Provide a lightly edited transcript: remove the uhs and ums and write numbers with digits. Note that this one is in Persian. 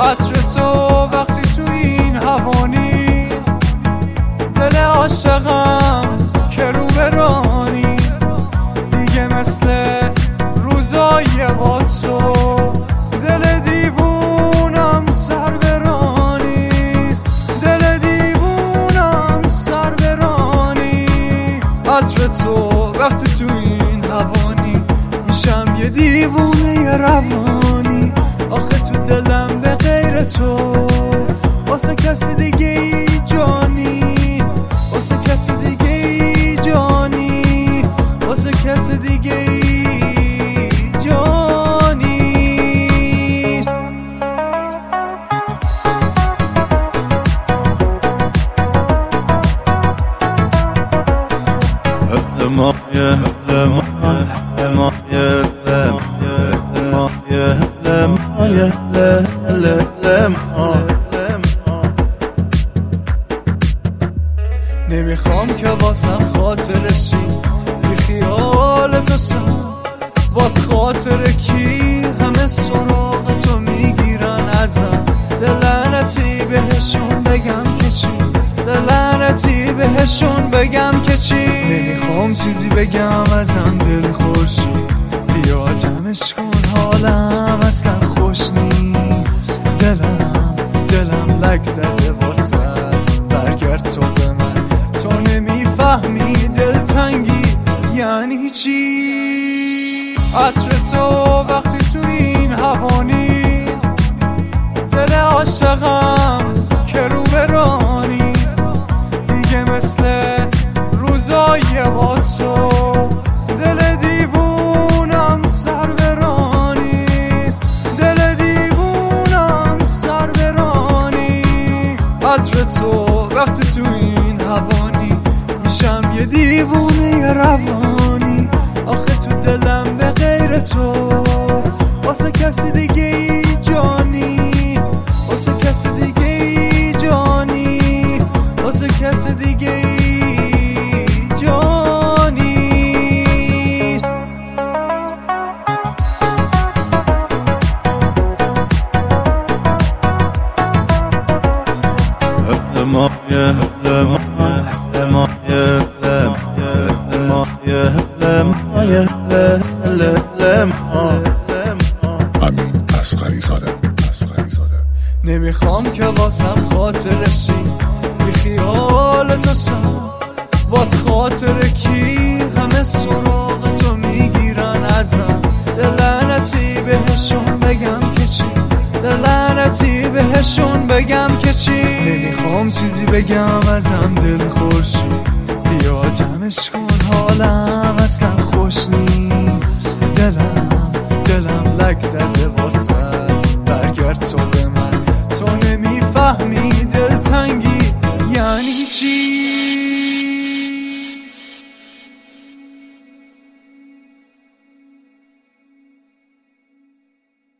عطر تو وقتی تو این هوا نیست، دل عاشقم که رو به راه نیست دیگه، مثل روزای با تو دل دیوونم سر به راه نیست، دل دیوونم سر به راه نیست. عطر تو وقتی تو این هوا نیست میشم یه دیوونه روانی، آخه تو دلم به غیر تو واسه کسی دیگه ای جانی، واسه کسی دیگه ای جانی، واسه کسی دیگه ای جانی. نمیخوام که واسم خاطرشی بی خیال تو سم، واس خاطر کی همه سراغ تو میگیرن ازم، دلعنتی بهشون بگم که چی، دلعنتی بهشون بگم که چی. نمیخوام چیزی بگم ازم دل خوشی، بیا جمعش کن حالم اصلا خوش نی، دلم لک زده واسط، برگرد تو به من، تو نمیفهمی دلتنگی یعنی چی. عطر تو وقتی تو این هوا نیست، دل عاشقم که رو به راه نیست دیگه، مثل روزای با تو دل دیوونم سر به راه نیست، دل دیوونم سر به راه نیست. عطر تو وقتی تو این هوا نیست میشم یه دیوونه روانی، آخه تو دلم به غیر تو واسه کسی دیگه ای جانی، واسه کسی دیگه ای جانی، واسه کسی دیگه ای جانی. امین اصغری زاده. نمیخوام که واسم خاطرشی بی خیال تو سم، واس خاطر کی همه سراغ تو میگیرن ازم، دلعنتی بهشون بگم که چی، دلعنتی بهشون بگم که چی. نمیخوام چیزی بگم ازم دل خوشی، بیا جمعش کن حالم اصلا خوش نی، دلم لک زده واسه